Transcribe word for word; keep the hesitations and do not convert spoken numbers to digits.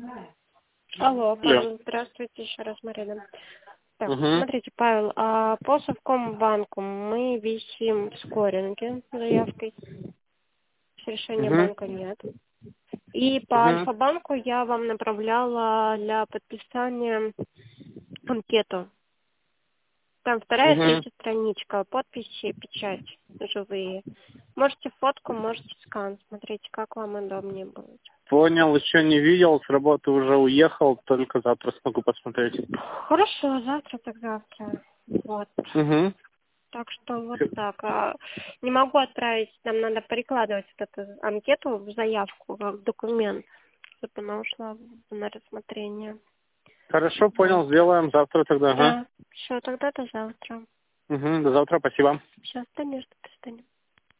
Алло, Алло. Павел, здравствуйте, еще раз, Марина. Так, Угу. смотрите, Павел, а по Совкомбанку мы висим в скоринге с заявкой, решения Угу. банка нет. И по Угу. Альфа-банку я вам направляла для подписания анкету. Там вторая, Угу. третья страничка, подписи, печать, живые. Можете фотку, можете скан, смотрите, как вам удобнее будет. Понял, еще не видел, с работы уже уехал, только завтра смогу посмотреть. Хорошо, завтра так завтра. Вот. Угу. Так что вот так. А, Не могу отправить, нам надо перекладывать вот эту анкету в заявку, как документ, чтобы она ушла на рассмотрение. Хорошо, Вот. понял, сделаем завтра тогда, ага. Да, все, тогда до завтра. Угу, до завтра, спасибо. Все, конечно, до свидания.